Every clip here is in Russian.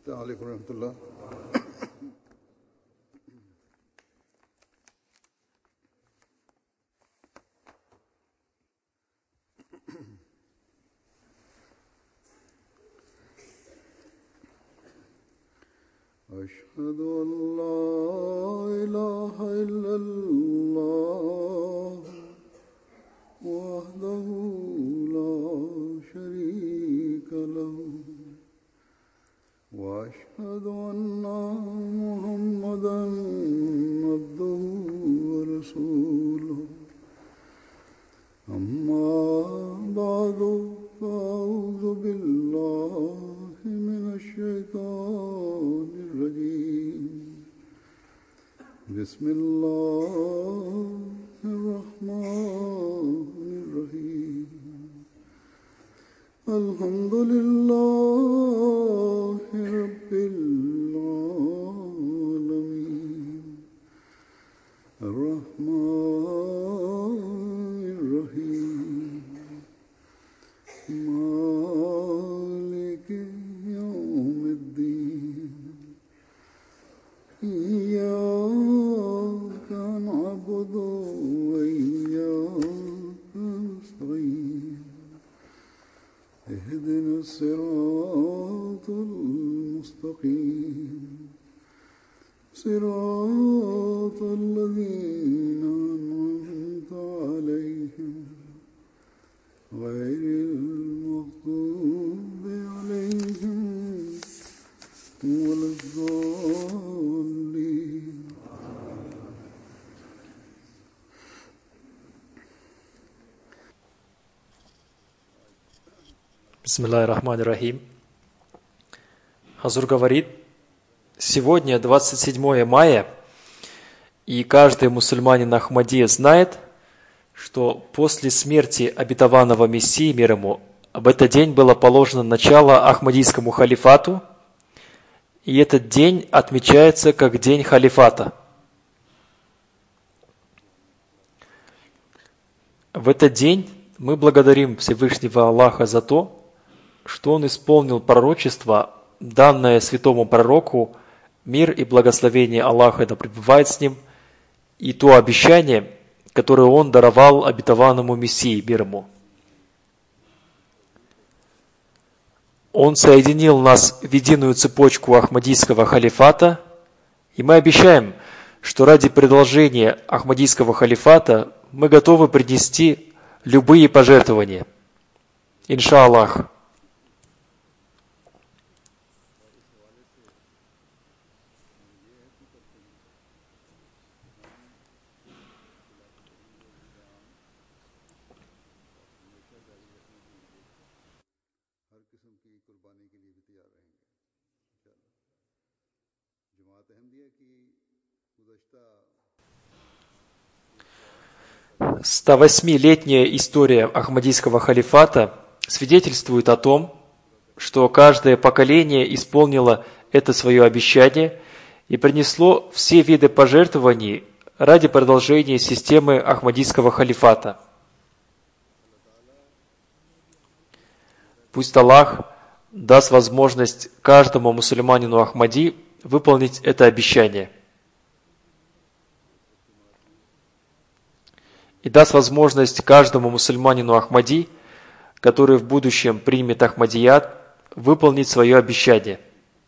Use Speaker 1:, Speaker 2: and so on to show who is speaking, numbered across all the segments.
Speaker 1: السلام عليكم ورحمة الله. أشهد أن لا إله إلا الله وحده لا شريك له وأشهد أن محمدًا عبده ورسوله أما بعد فأعوذ بالله من الشيطان الرجيم بسم الله الرحمن الرحيم الحمد لله رب العالمين الرحمن الرحيم مالك يوم الدين إياك نعبد وإياك نستعين اهدنا الصراط المستقيم صراط الذين أنعمت عليهم غير المغضوب عليهم ولا الضالين.
Speaker 2: Бисмиллахир-рахманир-рахим. Хазур говорит, сегодня 27 мая, и каждый мусульманин Ахмадия знает, что после смерти обетованного Мессии, мир ему, в этот день было положено начало Ахмадийскому халифату, и этот день отмечается как день халифата. В этот день мы благодарим Всевышнего Аллаха за то, что Он исполнил пророчество, данное святому пророку, мир и благословение Аллаха да пребывает с ним, и то обещание, которое Он даровал обетованному Мессии, мир ему. Он соединил нас в единую цепочку Ахмадийского халифата, и мы обещаем, что ради продолжения Ахмадийского халифата мы готовы принести любые пожертвования. Иншаллах.
Speaker 1: جماعت
Speaker 2: 108-летняя история Ахмадийского халифата свидетельствует о том, что каждое поколение исполнило это свое обещание и принесло все виды пожертвований ради продолжения системы Ахмадийского халифата. Пусть Аллах даст возможность каждому мусульманину Ахмади выполнить это обещание. И даст возможность каждому мусульманину Ахмади, который в будущем примет Ахмадият, выполнить свое обещание.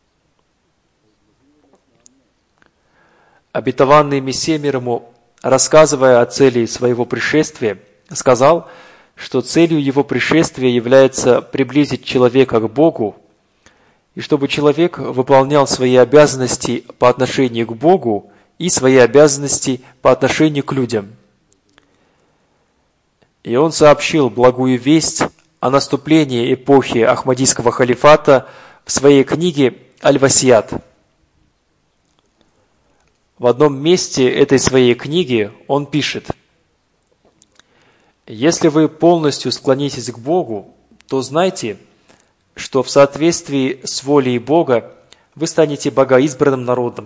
Speaker 2: Обетованный Мессия, мир ему, рассказывая о цели своего пришествия, сказал, что целью его пришествия является приблизить человека к Богу, и чтобы человек выполнял свои обязанности по отношению к Богу и свои обязанности по отношению к людям. И он сообщил благую весть о наступлении эпохи Ахмадийского халифата в своей книге «Аль-Васият». В одном месте этой своей книги он пишет: «Если вы полностью склонитесь к Богу, то знайте, что в соответствии с волей Бога вы станете богоизбранным народом.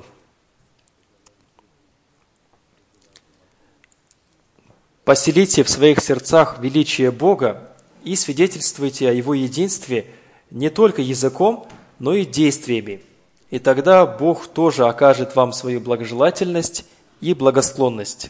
Speaker 2: Поселите в своих сердцах величие Бога и свидетельствуйте о Его единстве не только языком, но и действиями, И тогда Бог тоже окажет вам свою благожелательность и благосклонность.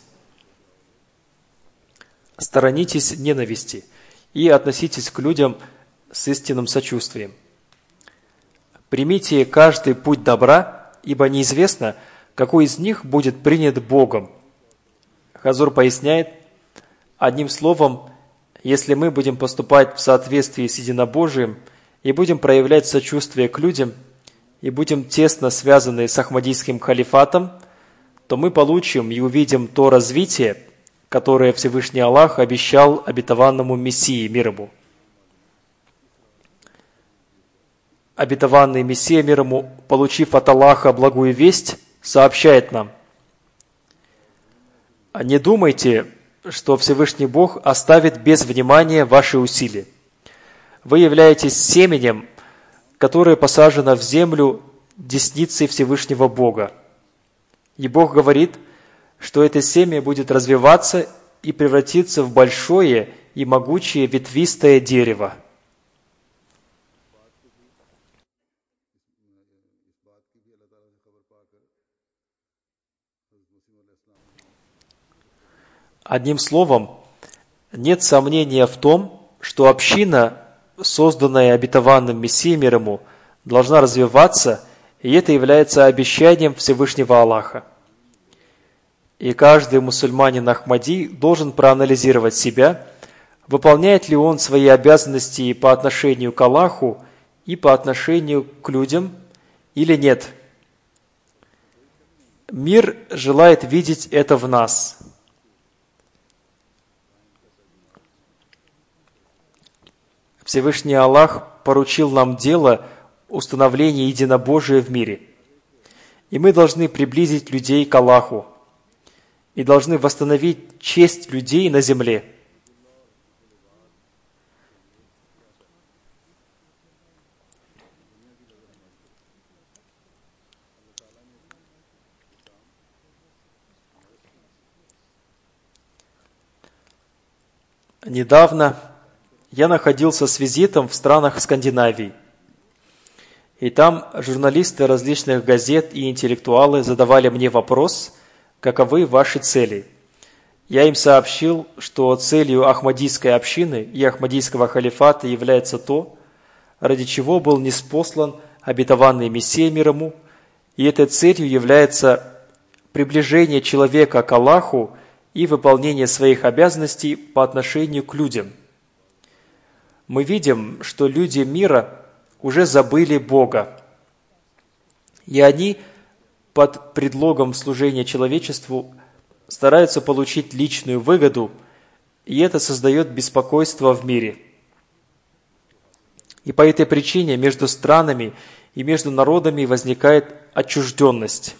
Speaker 2: Сторонитесь ненависти и относитесь к людям с истинным сочувствием. Примите каждый путь добра, ибо неизвестно, какой из них будет принят Богом. Хазур поясняет, одним словом, если мы будем поступать в соответствии с единобожием и будем проявлять сочувствие к людям, и будем тесно связаны с Ахмадийским халифатом, то мы получим и увидим то развитие, которое Всевышний Аллах обещал обетованному Мессии, мир ему. Обетованный Мессия, мир ему, получив от Аллаха благую весть, сообщает нам: «Не думайте, что Всевышний Бог оставит без внимания ваши усилия. Вы являетесь семенем, которое посажено в землю десницей Всевышнего Бога. И Бог говорит, что это семя будет развиваться и превратиться в большое и могучее ветвистое дерево». Одним словом, нет сомнения в том, что община, созданная обетованным Мессией, мир ему, должна развиваться, и это является обещанием Всевышнего Аллаха. И каждый мусульманин Ахмади должен проанализировать себя, выполняет ли он свои обязанности по отношению к Аллаху и по отношению к людям или нет. Мир желает видеть это в нас. Всевышний Аллах поручил нам дело установления единобожия в мире. И мы должны приблизить людей к Аллаху и должны восстановить честь людей на земле. Недавно я находился с визитом в странах Скандинавии. И там журналисты различных газет и интеллектуалы задавали мне вопрос, каковы ваши цели. Я им сообщил, что целью Ахмадийской общины и Ахмадийского халифата является то, ради чего был ниспослан обетованный Мессия, мир ему, и этой целью является приближение человека к Аллаху и выполнение своих обязанностей по отношению к людям. Мы видим, что люди мира уже забыли Бога, и они под предлогом служения человечеству стараются получить личную выгоду, и это создает беспокойство в мире. И по этой причине между странами и между народами возникает отчужденность.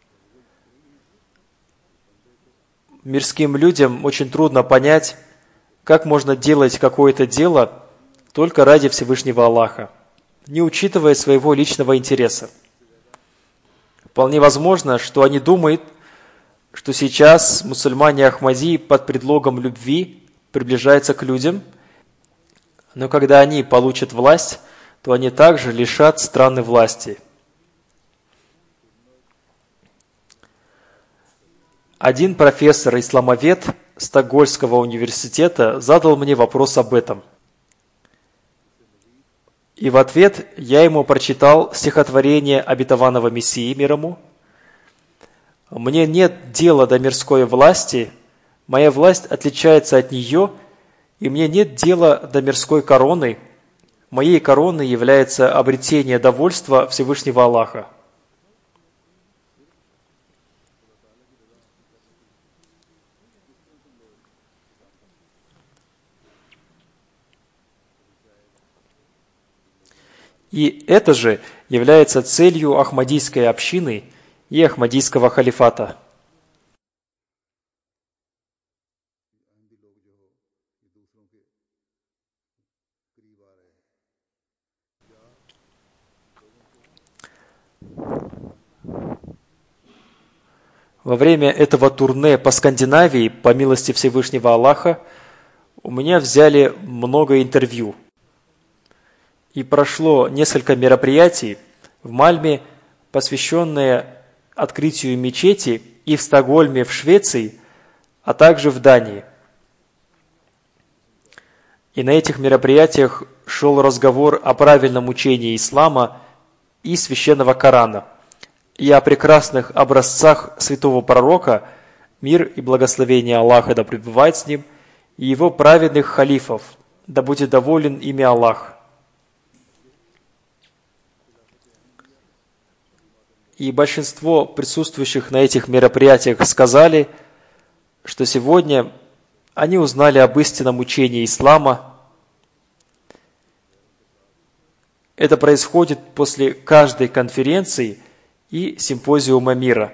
Speaker 2: Мирским людям очень трудно понять, как можно делать какое-то дело только ради Всевышнего Аллаха, не учитывая своего личного интереса. Вполне возможно, что они думают, что сейчас мусульмане Ахмади под предлогом любви приближаются к людям, но когда они получат власть, то они также лишат страны власти. Один профессор-исламовед Стокгольмского университета задал мне вопрос об этом. И в ответ я ему прочитал стихотворение обетованного Мессии, мир ему. «Мне нет дела до мирской власти, моя власть отличается от нее, и мне нет дела до мирской короны, моей короной является обретение довольства Всевышнего Аллаха». И это же является целью Ахмадийской общины и Ахмадийского халифата. Во время этого турне по Скандинавии, по милости Всевышнего Аллаха, у меня взяли много интервью. И прошло несколько мероприятий в Мальме посвященные открытию мечети и в Стокгольме, в Швеции, а также в Дании. И на этих мероприятиях шел разговор о правильном учении ислама и священного Корана, и о прекрасных образцах святого пророка, мир и благословение Аллаха да пребывает с ним, и его праведных халифов, да будет доволен ими Аллах. И большинство присутствующих на этих мероприятиях сказали, что сегодня они узнали об истинном учении ислама. Это происходит после каждой конференции и симпозиума мира.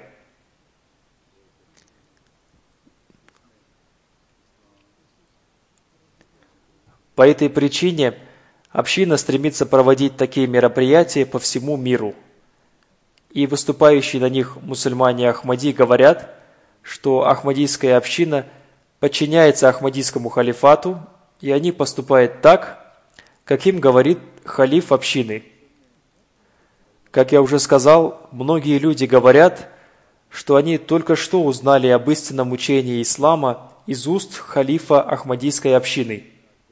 Speaker 2: По этой причине община стремится проводить такие мероприятия по всему миру. И выступающие на них мусульмане Ахмади говорят, что ахмадийская община подчиняется ахмадийскому халифату, и они поступают так, как им говорит халиф общины. Как я уже сказал, многие люди говорят, что они только что узнали об истинном учении ислама из уст халифа ахмадийской общины.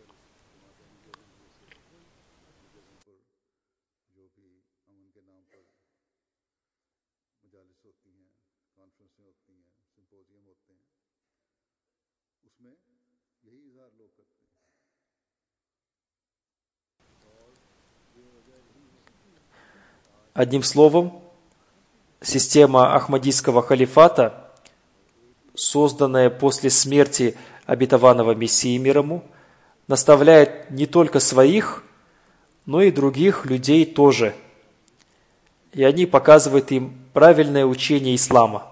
Speaker 2: Одним словом, система Ахмадийского халифата, созданная после смерти обетованного Мессии мир ему, наставляет не только своих, но и других людей тоже. И они показывают им правильное учение ислама.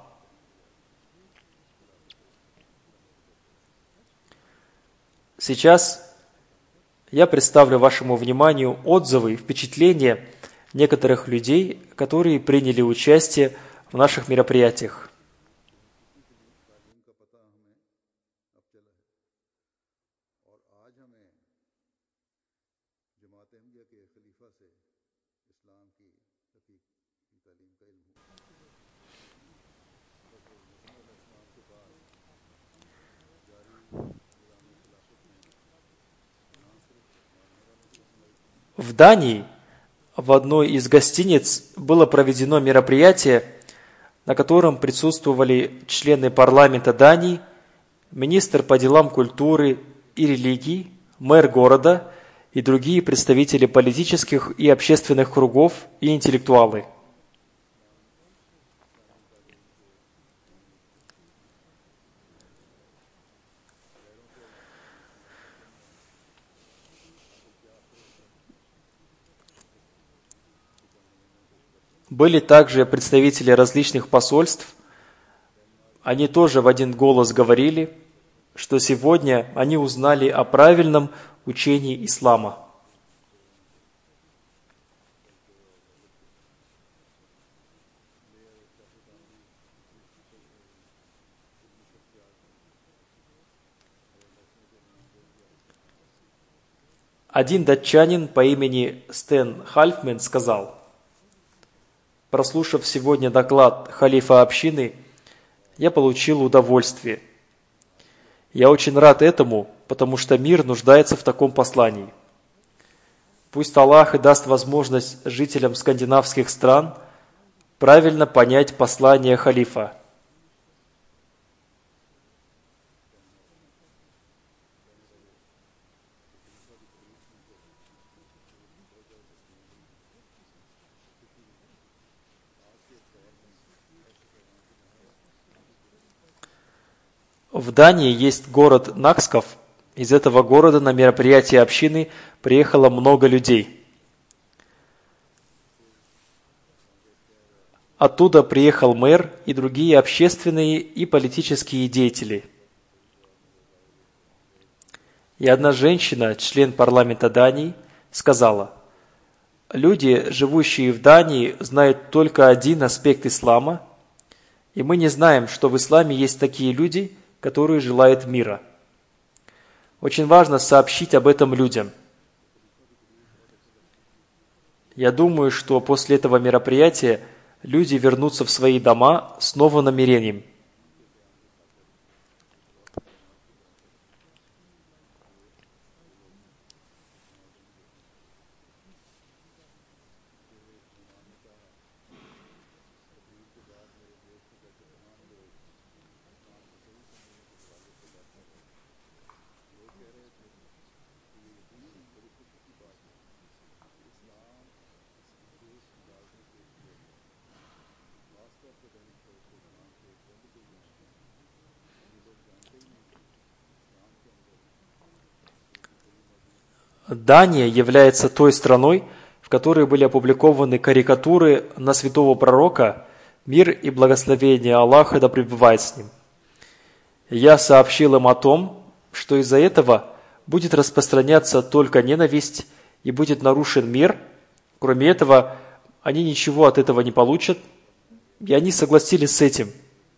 Speaker 2: Сейчас я представлю вашему вниманию отзывы и впечатления некоторых людей, которые приняли участие в наших мероприятиях. В Дании в одной из гостиниц было проведено мероприятие, на котором присутствовали члены парламента Дании, министр по делам культуры и религии, мэр города и другие представители политических и общественных кругов и интеллектуалы. Были также представители различных посольств. Они тоже в один голос говорили, что сегодня они узнали о правильном учении ислама. Один датчанин по имени Стэн Хальфмен сказал: прослушав сегодня доклад халифа общины, я получил удовольствие. Я очень рад этому, потому что мир нуждается в таком послании. Пусть Аллах и даст возможность жителям скандинавских стран правильно понять послание халифа. В Дании есть город Наксков. Из этого города на мероприятие общины приехало много людей. Оттуда приехал мэр и другие общественные и политические деятели. И одна женщина, член парламента Дании, сказала: люди, живущие в Дании, знают только один аспект ислама, и мы не знаем, что в исламе есть такие люди, которые желают мира. Очень важно сообщить об этом людям. Я думаю, что после этого мероприятия люди вернутся в свои дома с новым намерением. Дания является той страной, в которой были опубликованы карикатуры на святого пророка, мир и благословение Аллаха да пребывает с ним. Я сообщил им о том, что из-за этого будет распространяться только ненависть и будет нарушен мир. Кроме этого, они ничего от этого не получат, и они согласились с этим.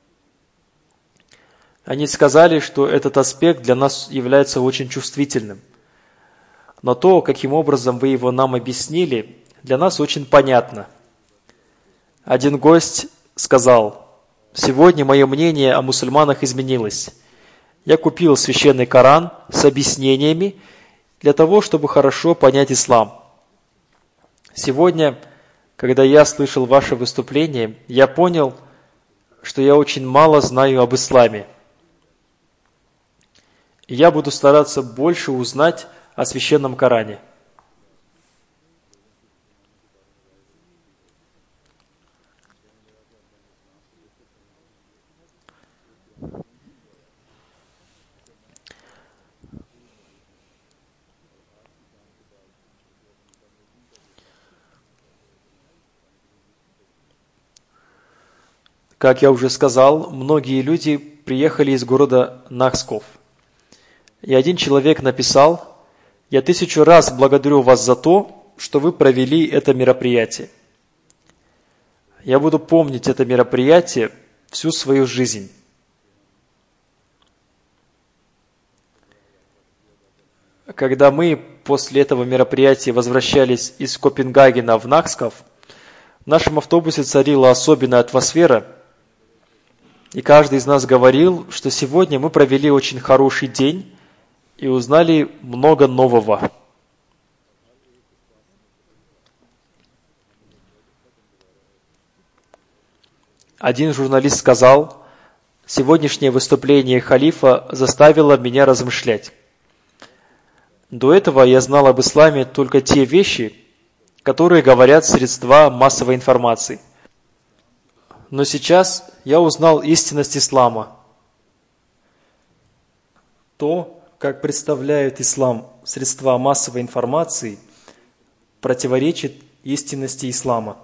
Speaker 2: Они сказали, что этот аспект для нас является очень чувствительным. Но то, каким образом вы его нам объяснили, для нас очень понятно. Один гость сказал: «Сегодня мое мнение о мусульманах изменилось. Я купил священный Коран с объяснениями для того, чтобы хорошо понять ислам. Сегодня, когда я слышал ваше выступление, я понял, что я очень мало знаю об исламе. И я буду стараться больше узнать о священном Коране». Как я уже сказал, многие люди приехали из города Нахсков. И один человек написал: «Я 1000 раз благодарю вас за то, что вы провели это мероприятие. Я буду помнить это мероприятие всю свою жизнь». Когда мы после этого мероприятия возвращались из Копенгагена в Нахсков, в нашем автобусе царила особенная атмосфера, и каждый из нас говорил, что сегодня мы провели очень хороший день и узнали много нового. Один журналист сказал: «Сегодняшнее выступление халифа заставило меня размышлять. До этого я знал об исламе только те вещи, которые говорят средства массовой информации. Но сейчас я узнал истинность ислама. То, как представляют ислам средства массовой информации, противоречит истинности ислама.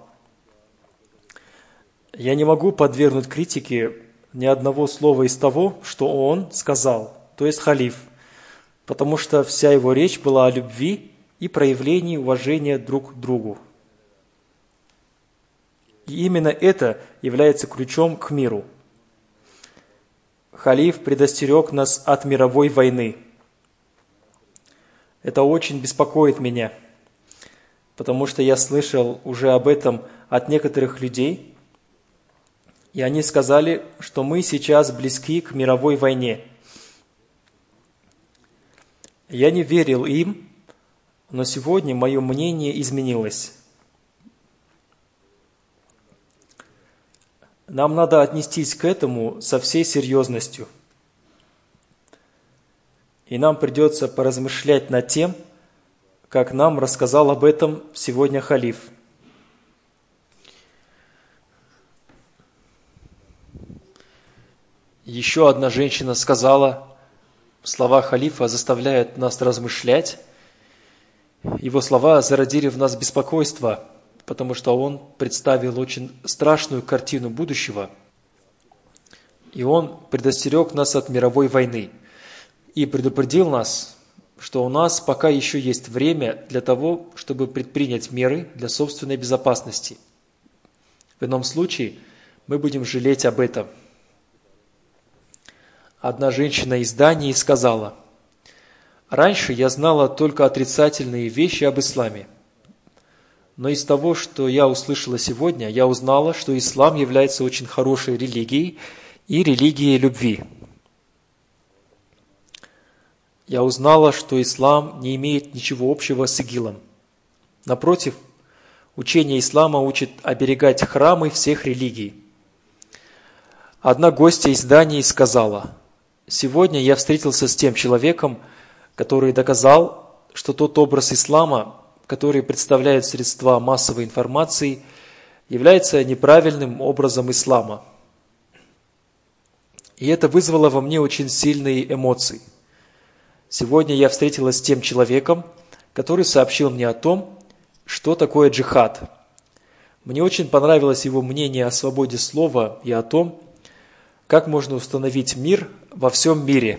Speaker 2: Я не могу подвергнуть критике ни одного слова из того, что он сказал, то есть халиф, потому что вся его речь была о любви и проявлении уважения друг к другу. И именно это является ключом к миру. Халиф предостерег нас от мировой войны. Это очень беспокоит меня, потому что я слышал уже об этом от некоторых людей, и они сказали, что мы сейчас близки к мировой войне. Я не верил им, но сегодня мое мнение изменилось. Нам надо отнестись к этому со всей серьезностью. И нам придется поразмышлять над тем, как нам рассказал об этом сегодня халиф. Еще одна женщина сказала: слова халифа заставляют нас размышлять. Его слова зародили в нас беспокойство, потому что он представил очень страшную картину будущего. И он предостерег нас от мировой войны и предупредил нас, что у нас пока еще есть время для того, чтобы предпринять меры для собственной безопасности. В ином случае мы будем жалеть об этом. Одна женщина из Дании сказала: «Раньше я знала только отрицательные вещи об исламе, Но из того, что я услышала сегодня, я узнала, что ислам является очень хорошей религией и религией любви. Я узнала, что ислам не имеет ничего общего с ИГИЛом. Напротив, учение ислама учит оберегать храмы всех религий. Одна гостья из Дании сказала: «Сегодня я встретился с тем человеком, который доказал, что тот образ ислама, который представляет средства массовой информации, является неправильным образом ислама». И это вызвало во мне очень сильные эмоции. Сегодня я встретилась с тем человеком, который сообщил мне о том, что такое джихад. Мне очень понравилось его мнение о свободе слова и о том, как можно установить мир во всем мире.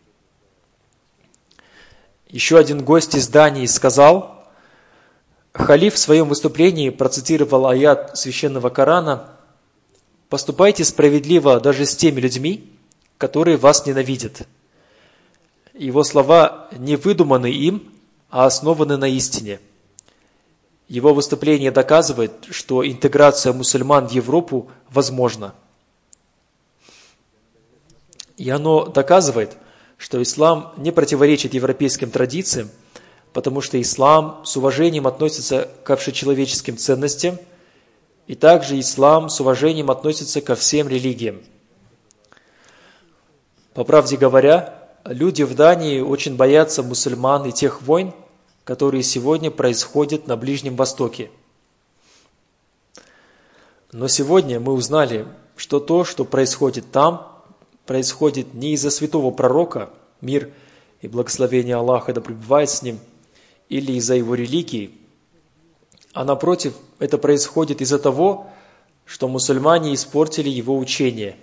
Speaker 2: Еще один гость из Дании сказал: халиф в своем выступлении процитировал аят священного Корана: «Поступайте справедливо даже с теми людьми, которые вас ненавидят». Его слова не выдуманы им, а основаны на истине. Его выступление доказывает, что интеграция мусульман в Европу возможна. И оно доказывает, что ислам не противоречит европейским традициям, потому что ислам с уважением относится к общечеловеческим ценностям, и также ислам с уважением относится ко всем религиям. По правде говоря, люди в Дании очень боятся мусульман и тех войн, которые сегодня происходят на Ближнем Востоке. Но сегодня мы узнали, что то, что происходит там, происходит не из-за святого пророка, мир и благословение Аллаха да пребывает с ним, или из-за его религии, а напротив, это происходит из-за того, что мусульмане испортили его учение.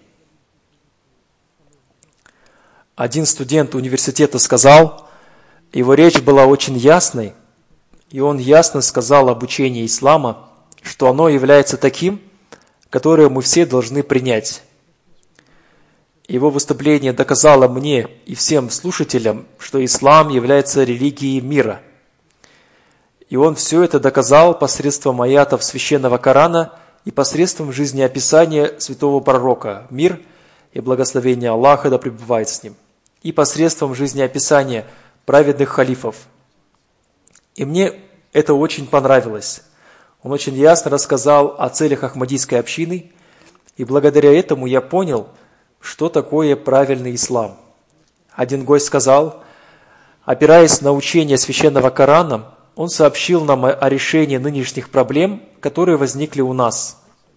Speaker 2: Один студент университета сказал, его речь была очень ясной, и он ясно сказал об учении ислама, что оно является таким, которое мы все должны принять. Его выступление доказало мне и всем слушателям, что ислам является религией мира. И он все это доказал посредством аятов священного Корана и посредством жизнеописания святого пророка, мир и благословение Аллаха да пребывает с ним, и посредством жизнеописания праведных халифов. И мне это очень понравилось. Он очень ясно рассказал о целях Ахмадийской общины, и благодаря этому я понял, что такое правильный ислам. Один гость сказал, опираясь на учение священного Корана, он сообщил нам о решении нынешних проблем, которые возникли у нас.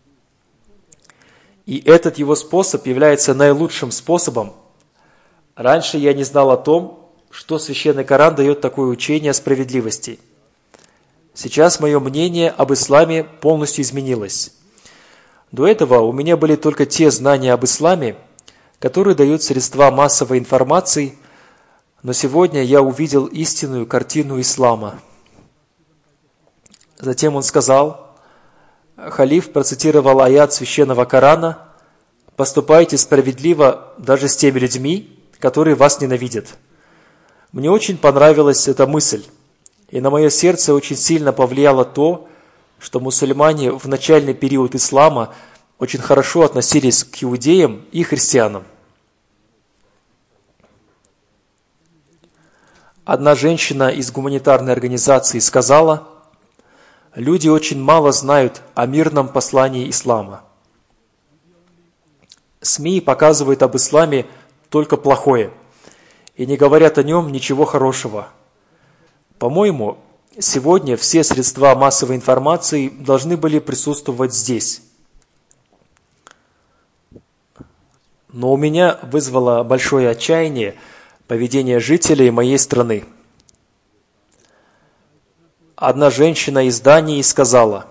Speaker 2: И этот его способ является наилучшим способом. Раньше я не знал о том, что священный Коран дает такое учение о справедливости. Сейчас мое мнение об исламе полностью изменилось. До этого у меня были только те знания об исламе, которые дают средства массовой информации, но сегодня я увидел истинную картину ислама. Затем он сказал, халиф процитировал аят священного Корана: «Поступайте справедливо даже с теми людьми, которые вас ненавидят». Мне очень понравилась эта мысль, и на мое сердце очень сильно повлияло то, что мусульмане в начальный период ислама очень хорошо относились к иудеям и христианам. Одна женщина из гуманитарной организации сказала, люди очень мало знают о мирном послании ислама. СМИ показывают об исламе только плохое и не говорят о нем ничего хорошего. По-моему, сегодня все средства массовой информации должны были присутствовать здесь. Но у меня вызвало большое отчаяние поведение жителей моей страны. Одна женщина из Дании сказала,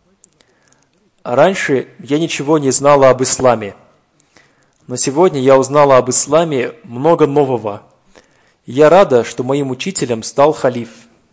Speaker 2: раньше я ничего не знала об исламе, но сегодня я узнала об исламе много нового. Я рада, что моим учителем стал халиф.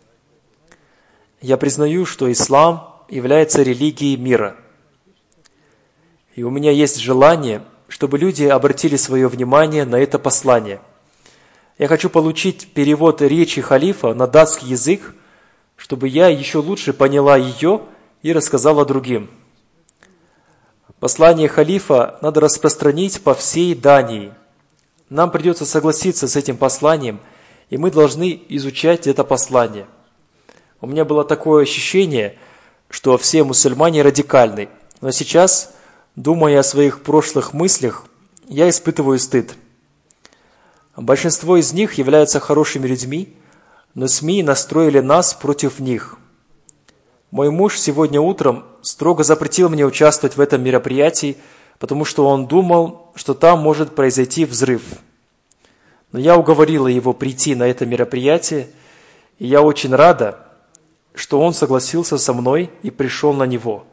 Speaker 2: Я признаю, что ислам является религией мира. И у меня есть желание, чтобы люди обратили свое внимание на это послание. Я хочу получить перевод речи халифа на датский язык, чтобы я еще лучше поняла ее и рассказала другим. Послание халифа надо распространить по всей Дании. Нам придется согласиться с этим посланием, и мы должны изучать это послание. У меня было такое ощущение, что все мусульмане радикальны, но сейчас, думая о своих прошлых мыслях, я испытываю стыд. Большинство из них являются хорошими людьми, но СМИ настроили нас против них. Мой муж сегодня утром строго запретил мне участвовать в этом мероприятии, потому что он думал, что там может произойти взрыв. Но я уговорила его прийти на это мероприятие, и я очень рада, что он согласился со мной и пришел на него.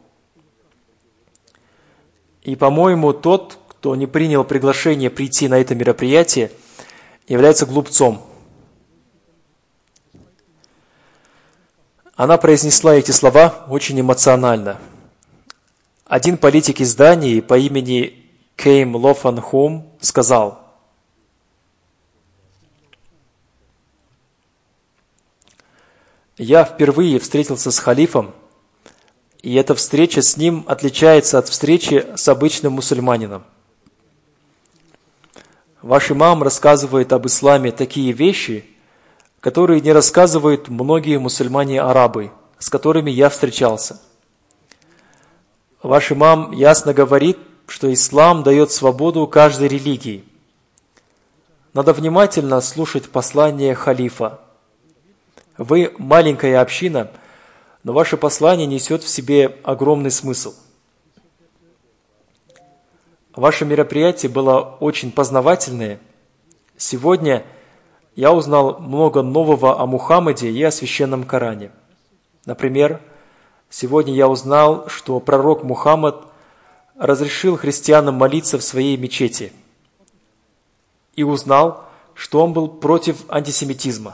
Speaker 2: И, по-моему, тот, кто не принял приглашение прийти на это мероприятие, является глупцом. Она произнесла эти слова очень эмоционально. Один политик из Дании по имени Кейм Лофан Хом сказал: «Я впервые встретился с халифом, и эта встреча с ним отличается от встречи с обычным мусульманином. Ваш имам рассказывает об исламе такие вещи, которые не рассказывают многие мусульмане-арабы, с которыми я встречался. Ваш имам ясно говорит, что ислам дает свободу каждой религии. Надо внимательно слушать послание халифа. Вы маленькая община, но ваше послание несет в себе огромный смысл. Ваше мероприятие было очень познавательное. Сегодня я узнал много нового о Мухаммаде и о Священном Коране. Например, сегодня я узнал, что пророк Мухаммад разрешил христианам молиться в своей мечети. И узнал, что он был против антисемитизма.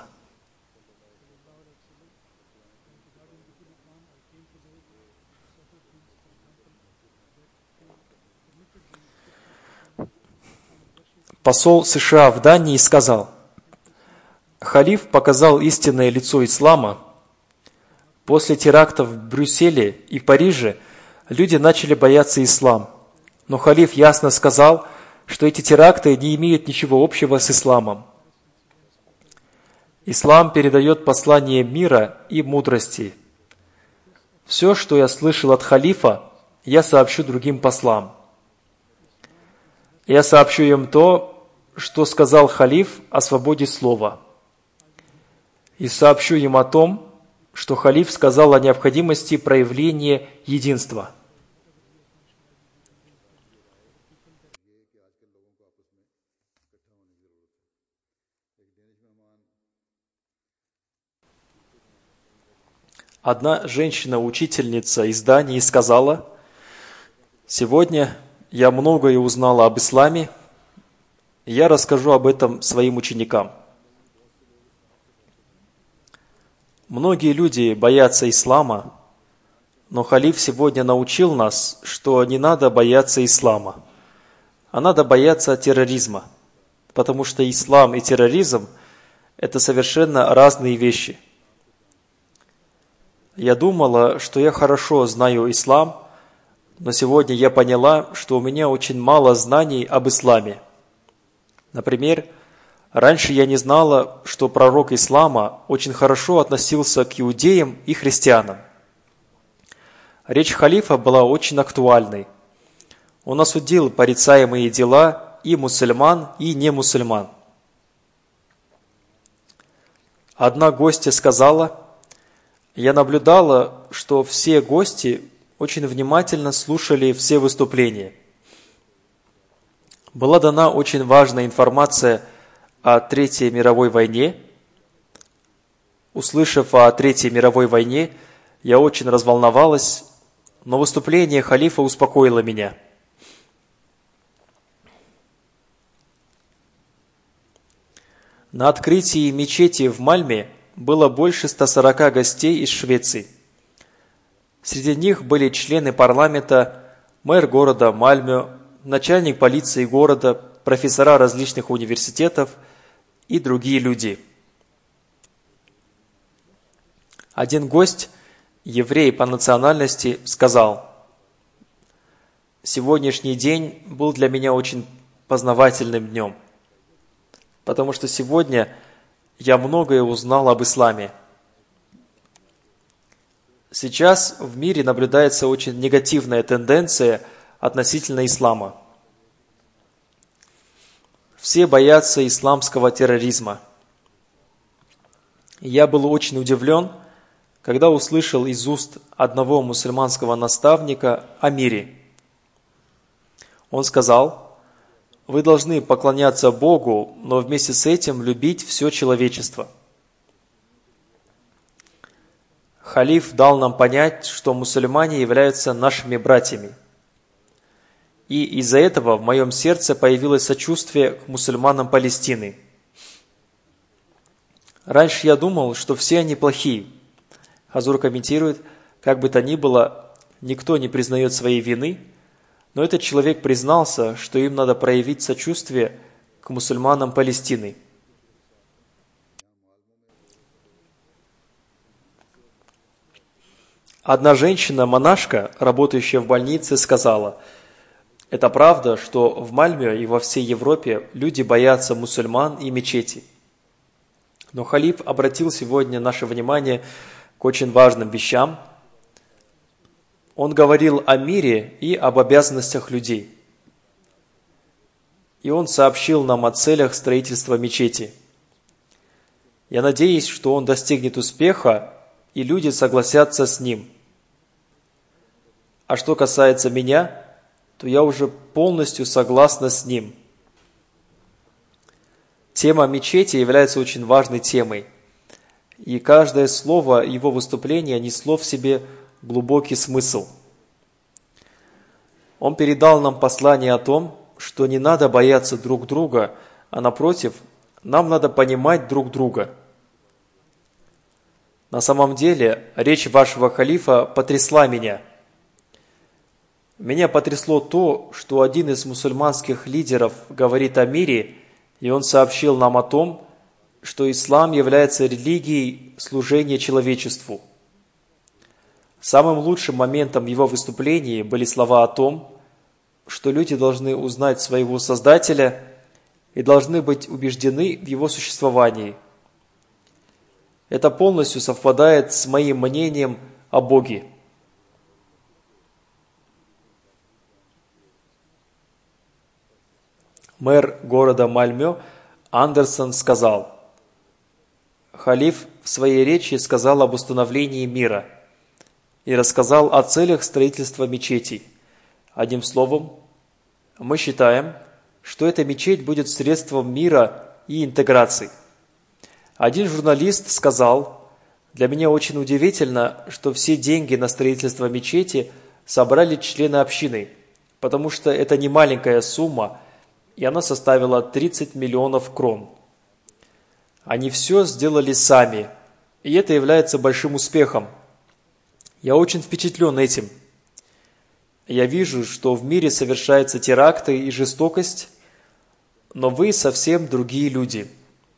Speaker 2: Посол США в Дании сказал: «Халиф показал истинное лицо ислама. После терактов в Брюсселе и в Париже люди начали бояться ислам. Но халиф ясно сказал, что эти теракты не имеют ничего общего с исламом. Ислам передает послание мира и мудрости. Все, что я слышал от халифа, я сообщу другим послам. Я сообщу им то, что сказал халиф о свободе слова. И сообщу им о том, что халиф сказал о необходимости проявления единства». Одна женщина-учительница из Дании сказала: «Сегодня я многое узнала об исламе, и я расскажу об этом своим ученикам». Многие люди боятся ислама, но халиф сегодня научил нас, что не надо бояться ислама, а надо бояться терроризма, потому что ислам и терроризм – это совершенно разные вещи. Я думала, что я хорошо знаю ислам, но сегодня я поняла, что у меня очень мало знаний об исламе. Например, раньше я не знала, что пророк ислама очень хорошо относился к иудеям и христианам. Речь халифа была очень актуальной. Он осудил порицаемые дела и мусульман, и немусульман. Одна гостья сказала: «Я наблюдала, что все гости очень внимательно слушали все выступления. Была дана очень важная информация о Третьей мировой войне. Услышав о Третьей мировой войне, я очень разволновалась, но выступление халифа успокоило меня. На открытии мечети в Мальме было больше 140 гостей из Швеции. Среди них были члены парламента, мэр города Мальмё, начальник полиции города, профессора различных университетов и другие люди. Один гость еврей по национальности, сказал: «Сегодняшний день был для меня очень познавательным днем, потому что сегодня я многое узнал об исламе. Сейчас в мире наблюдается очень негативная тенденция относительно ислама. Все боятся исламского терроризма. Я был очень удивлен, когда услышал из уст одного мусульманского наставника о мире. Он сказал: вы должны поклоняться Богу, но вместе с этим любить все человечество. Халиф дал нам понять, что мусульмане являются нашими братьями. И из-за этого в моем сердце появилось сочувствие к мусульманам Палестины. Раньше я думал, что все они плохие. Хазур комментирует: как бы то ни было, никто не признает своей вины, но этот человек признался, что им надо проявить сочувствие к мусульманам Палестины. Одна женщина-монашка, работающая в больнице, сказала: это правда, что в Мальме и во всей Европе люди боятся мусульман и мечети. Но халиф обратил сегодня наше внимание к очень важным вещам. Он говорил о мире и об обязанностях людей. И он сообщил нам о целях строительства мечети. Я надеюсь, что он достигнет успеха, и люди согласятся с ним. А что касается меня, то я уже полностью согласна с ним. Тема мечети является очень важной темой, и каждое слово его выступления несло в себе глубокий смысл. Он передал нам послание о том, что не надо бояться друг друга, а напротив, нам надо понимать друг друга. На самом деле, речь вашего халифа потрясла меня. Меня потрясло то, что один из мусульманских лидеров говорит о мире, и он сообщил нам о том, что ислам является религией служения человечеству. Самым лучшим моментом его выступления были слова о том, что люди должны узнать своего Создателя и должны быть убеждены в его существовании. Это полностью совпадает с моим мнением о Боге. Мэр города Мальмё Андерсон сказал: халиф в своей речи сказал об установлении мира и рассказал о целях строительства мечетей. Одним словом, мы считаем, что эта мечеть будет средством мира и интеграции. Один журналист сказал: для меня очень удивительно, что все деньги на строительство мечети собрали члены общины, потому что это не маленькая сумма, и она составила 30 миллионов крон. Они все сделали сами, и это является большим успехом. Я очень впечатлен этим. Я вижу, что в мире совершаются теракты и жестокость, но вы совсем другие люди.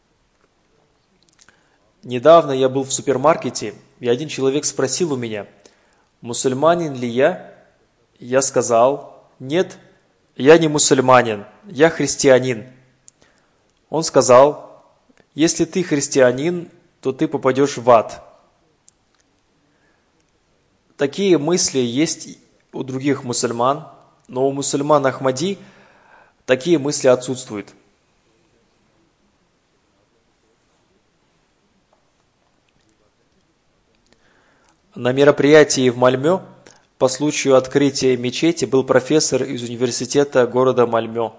Speaker 2: Недавно я был в супермаркете, и один человек спросил у меня: мусульманин ли я? Я сказал: нет, я не мусульманин, я христианин. Он сказал: если ты христианин, то ты попадешь в ад. Такие мысли есть у других мусульман, но у мусульман Ахмади такие мысли отсутствуют. На мероприятии в Мальмё по случаю открытия мечети был профессор из университета города Мальмё.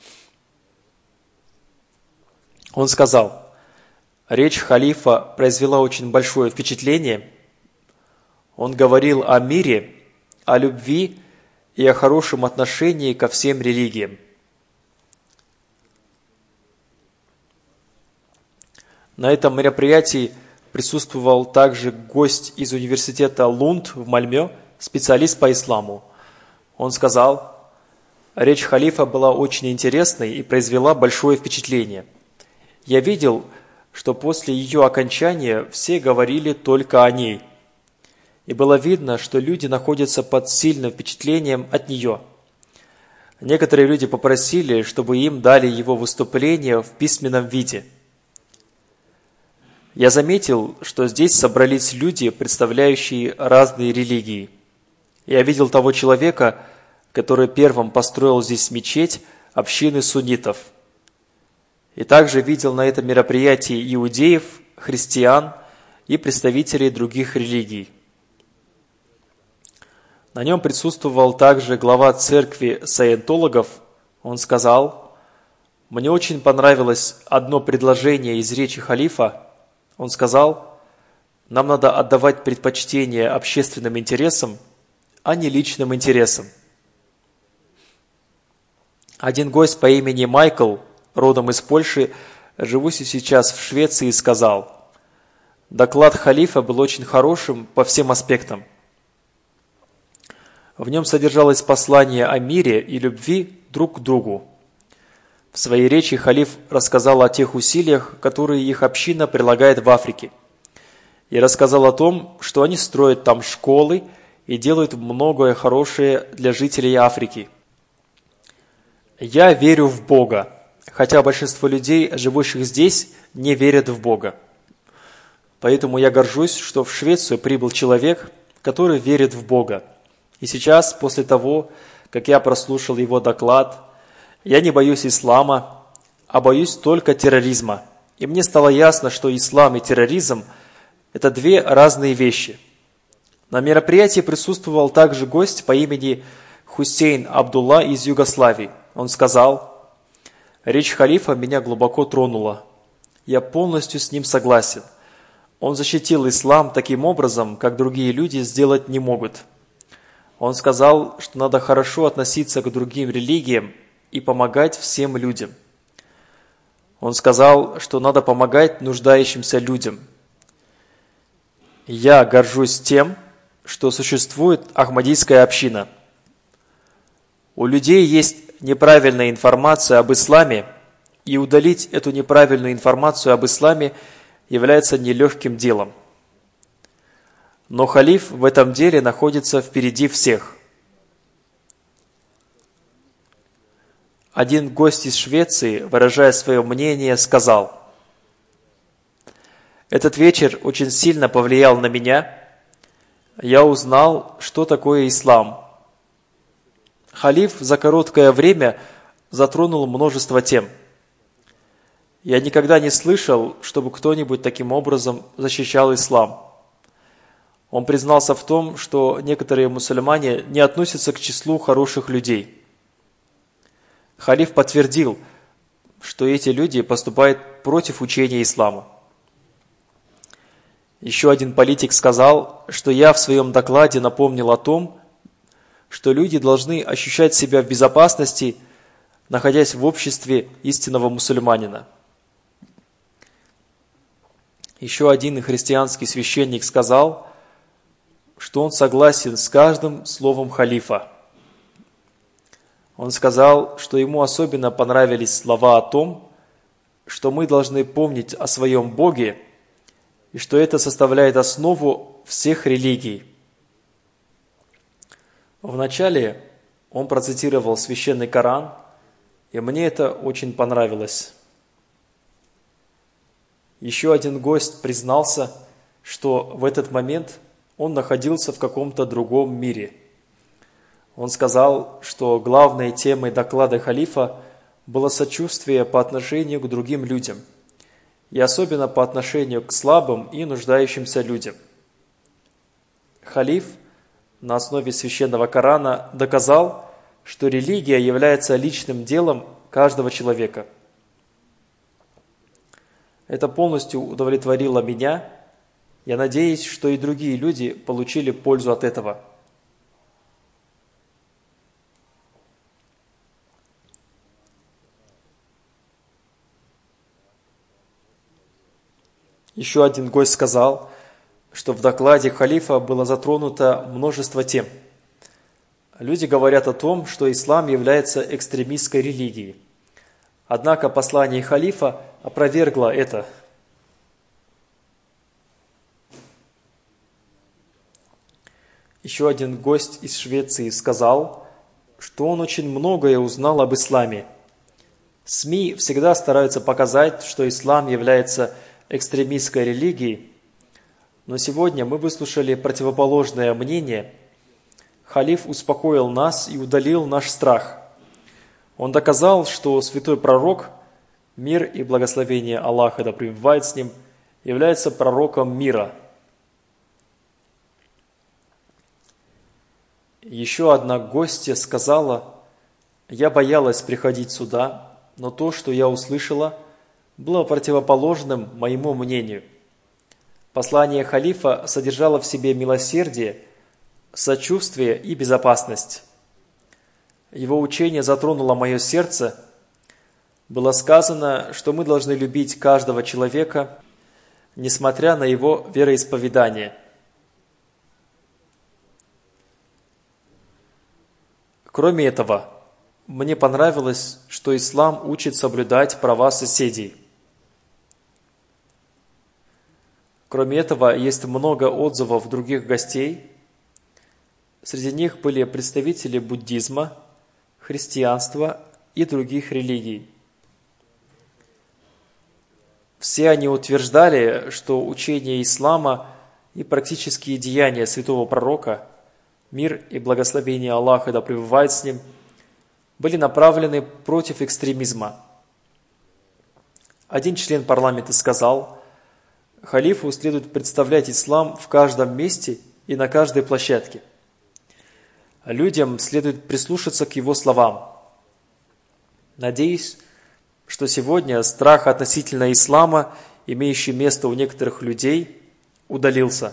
Speaker 2: Он сказал: речь халифа произвела очень большое впечатление. Он говорил о мире, о любви и о хорошем отношении ко всем религиям. На этом мероприятии присутствовал также гость из университета Лунд в Мальмё, специалист по исламу. Он сказал: речь халифа была очень интересной и произвела большое впечатление. Я видел, что после ее окончания все говорили только о ней. и было видно, что люди находятся под сильным впечатлением от нее. Некоторые люди попросили, чтобы им дали его выступление в письменном виде. Я заметил, что здесь собрались люди, представляющие разные религии. Я видел того человека, который первым построил здесь мечеть общины суннитов. И также видел на этом мероприятии иудеев, христиан и представителей других религий. На нем присутствовал также глава церкви саентологов. Он сказал: «Мне очень понравилось одно предложение из речи халифа». Он сказал: «Нам надо отдавать предпочтение общественным интересам, а не личным интересам». Один гость по имени Майкл, родом из Польши, живущий сейчас в Швеции, сказал: «Доклад халифа был очень хорошим по всем аспектам. В нем содержалось послание о мире и любви друг к другу. В своей речи халиф рассказал о тех усилиях, которые их община прилагает в Африке, и рассказал о том, что они строят там школы и делают многое хорошее для жителей Африки. Я верю в Бога, хотя большинство людей, живущих здесь, не верят в Бога. Поэтому я горжусь, что в Швецию прибыл человек, который верит в Бога. И сейчас, после того, как я прослушал его доклад, я не боюсь ислама, а боюсь только терроризма. И мне стало ясно, что ислам и терроризм – это две разные вещи». На мероприятии присутствовал также гость по имени Хусейн Абдулла из Югославии. Он сказал: «Речь халифа меня глубоко тронула. Я полностью с ним согласен. Он защитил ислам таким образом, как другие люди сделать не могут. Он сказал, что надо хорошо относиться к другим религиям и помогать всем людям. Он сказал, что надо помогать нуждающимся людям. Я горжусь тем, что существует Ахмадийская община. У людей есть неправильная информация об исламе, и удалить эту неправильную информацию об исламе является нелегким делом. Но халиф в этом деле находится впереди всех». Один гость из Швеции, выражая свое мнение, сказал: «Этот вечер очень сильно повлиял на меня. Я узнал, что такое ислам. Халиф за короткое время затронул множество тем. Я никогда не слышал, чтобы кто-нибудь таким образом защищал ислам. Он признался в том, что некоторые мусульмане не относятся к числу хороших людей. Халиф подтвердил, что эти люди поступают против учения ислама. Еще один политик сказал, что я в своем докладе напомнил о том, что люди должны ощущать себя в безопасности, находясь в обществе истинного мусульманина. Еще один христианский священник сказал, что он согласен с каждым словом халифа. Он сказал, что ему особенно понравились слова о том, что мы должны помнить о своем Боге и что это составляет основу всех религий. Вначале он процитировал священный Коран, и мне это очень понравилось. Еще один гость признался, что в этот момент он находился в каком-то другом мире. Он сказал, что главной темой доклада халифа было сочувствие по отношению к другим людям, и особенно по отношению к слабым и нуждающимся людям. Халиф на основе священного Корана доказал, что религия является личным делом каждого человека. Это полностью удовлетворило меня. Я надеюсь, что и другие люди получили пользу от этого. Еще один гость сказал, что в докладе халифа было затронуто множество тем. Люди говорят о том, что ислам является экстремистской религией. Однако послание халифа опровергло это. Еще один гость из Швеции сказал, что он очень многое узнал об исламе. СМИ всегда стараются показать, что ислам является экстремистской религией, но сегодня мы выслушали противоположное мнение. Халиф успокоил нас и удалил наш страх. Он доказал, что святой пророк, мир и благословение Аллаха да пребывает с ним, является пророком мира. Еще одна гостья сказала: «Я боялась приходить сюда, но то, что я услышала, было противоположным моему мнению». Послание халифа содержало в себе милосердие, сочувствие и безопасность. Его учение затронуло мое сердце. Было сказано, что мы должны любить каждого человека, несмотря на его вероисповедание. Кроме этого, мне понравилось, что ислам учит соблюдать права соседей. Кроме этого, есть много отзывов других гостей. Среди них были представители буддизма, христианства и других религий. Все они утверждали, что учение ислама и практические деяния святого пророка, мир и благословение Аллаха да пребывает с ним, были направлены против экстремизма. Один член парламента сказал: халифу следует представлять ислам в каждом месте и на каждой площадке. Людям следует прислушаться к его словам. Надеюсь, что сегодня страх относительно ислама, имеющий место у некоторых людей, удалился.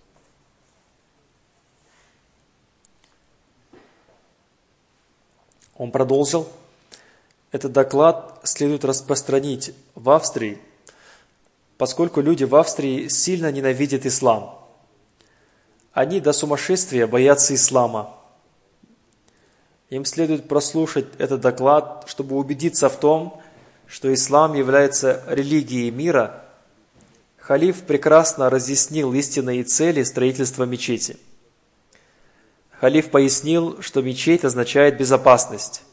Speaker 2: Он продолжил: этот доклад следует распространить в Австрии, поскольку люди в Австрии сильно ненавидят ислам. Они до сумасшествия боятся ислама. Им следует прослушать этот доклад, чтобы убедиться в том, что ислам является религией мира. Халиф прекрасно разъяснил истинные цели строительства мечети. Халиф пояснил, что мечеть означает безопасность.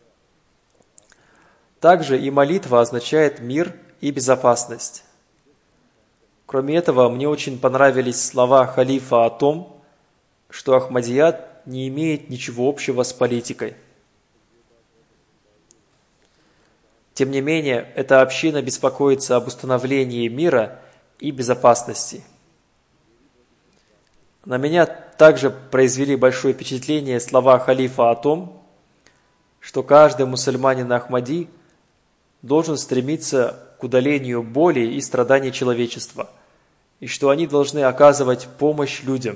Speaker 2: Также и молитва означает мир и безопасность. Кроме этого, мне очень понравились слова халифа о том, что Ахмадият не имеет ничего общего с политикой. Тем не менее, эта община беспокоится об установлении мира и безопасности. На меня также произвели большое впечатление слова халифа о том, что каждый мусульманин Ахмади должен стремиться к удалению боли и страданий человечества, и что они должны оказывать помощь людям.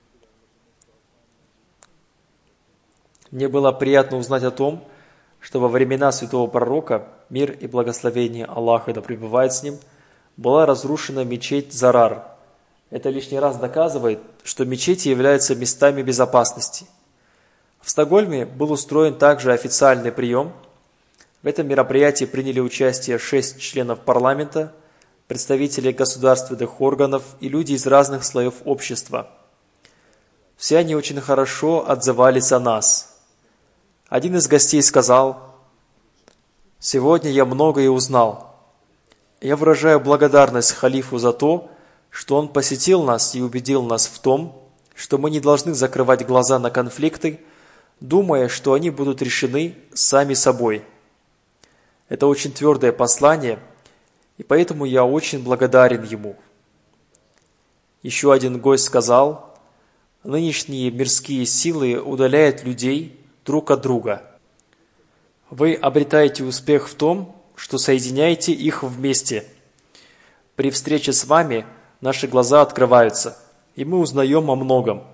Speaker 2: Мне было приятно узнать о том, что во времена святого пророка, мир и благословение Аллаха да пребывает с ним, была разрушена мечеть Зарар. Это лишний раз доказывает, что мечети являются местами безопасности. В Стокгольме был устроен также официальный прием. В этом мероприятии приняли участие 6 членов парламента, представители государственных органов и люди из разных слоев общества. Все они очень хорошо отзывались о нас. Один из гостей сказал: «Сегодня я многое узнал. Я выражаю благодарность халифу за то, что он посетил нас и убедил нас в том, что мы не должны закрывать глаза на конфликты, думая, что они будут решены сами собой. Это очень твердое послание, и поэтому я очень благодарен ему». Еще один гость сказал: «Нынешние мирские силы удаляют людей друг от друга. Вы обретаете успех в том, что соединяете их вместе. При встрече с вами наши глаза открываются, и мы узнаем о многом».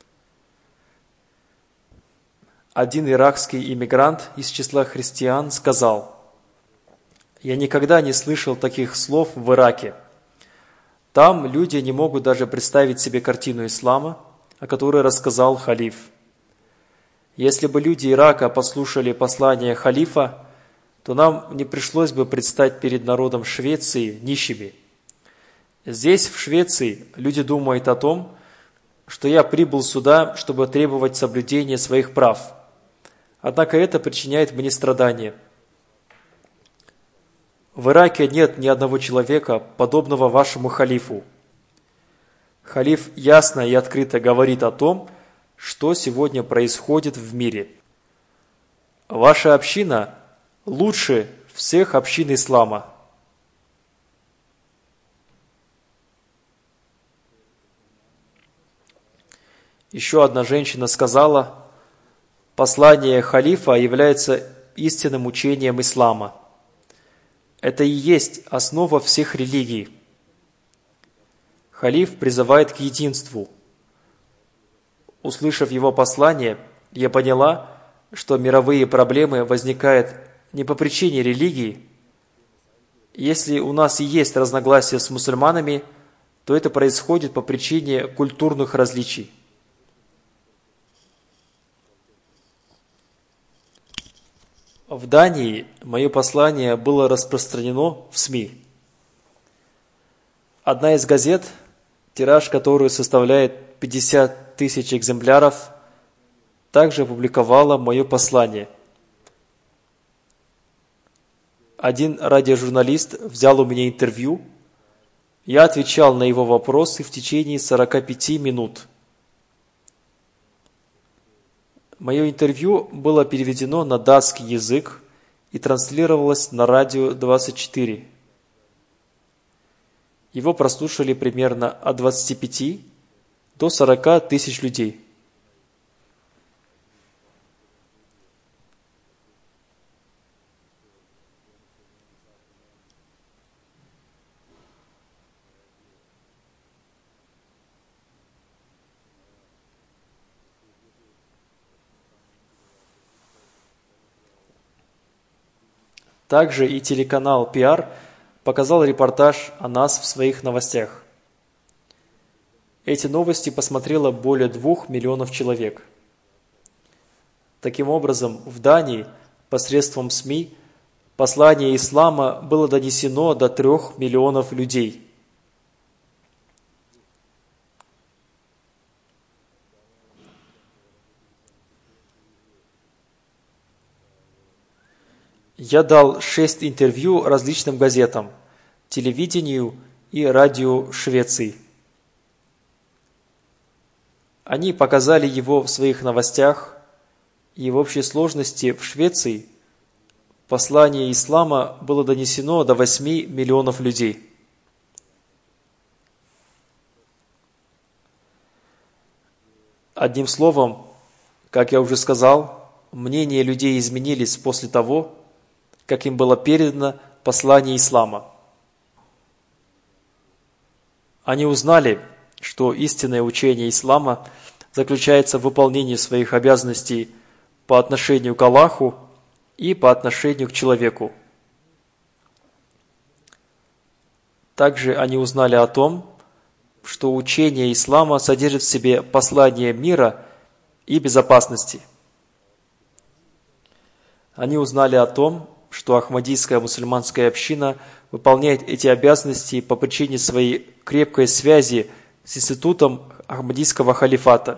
Speaker 2: Один иракский иммигрант из числа христиан сказал: «Я никогда не слышал таких слов в Ираке. Там люди не могут даже представить себе картину ислама, о которой рассказал халиф. Если бы люди Ирака послушали послание халифа, то нам не пришлось бы предстать перед народом Швеции нищими. Здесь, в Швеции, люди думают о том, что я прибыл сюда, чтобы требовать соблюдения своих прав. Однако это причиняет мне страдания. В Ираке нет ни одного человека, подобного вашему халифу. Халиф ясно и открыто говорит о том, что сегодня происходит в мире. Ваша община лучше всех общин ислама. Еще одна женщина сказала, послание халифа является истинным учением ислама. Это и есть основа всех религий. Халиф призывает к единству. Услышав его послание, я поняла, что мировые проблемы возникают не по причине религии. Если у нас и есть разногласия с мусульманами, то это происходит по причине культурных различий. В Дании мое послание было распространено в СМИ. Одна из газет, тираж которой составляет 50 тысяч экземпляров, также опубликовала мое послание. Один радиожурналист взял у меня интервью. Я отвечал на его вопросы в течение 45 минут. Мое интервью было переведено на датский язык и транслировалось на радио 24. Его прослушали примерно от 25 до 40 тысяч людей. Также и телеканал PR показал репортаж о нас в своих новостях. Эти новости посмотрело более 2 миллионов человек. Таким образом, в Дании посредством СМИ послание ислама было донесено до 3 миллионов людей. Я дал 6 интервью различным газетам, телевидению и радио Швеции. Они показали его в своих новостях, и в общей сложности в Швеции послание ислама было донесено до 8 миллионов людей. Одним словом, как я уже сказал, мнения людей изменились после того, как им было передано послание ислама. Они узнали, что истинное учение ислама заключается в выполнении своих обязанностей по отношению к Аллаху и по отношению к человеку. Также они узнали о том, что учение ислама содержит в себе послание мира и безопасности. Они узнали о том, что Ахмадийская мусульманская община выполняет эти обязанности по причине своей крепкой связи с институтом Ахмадийского халифата.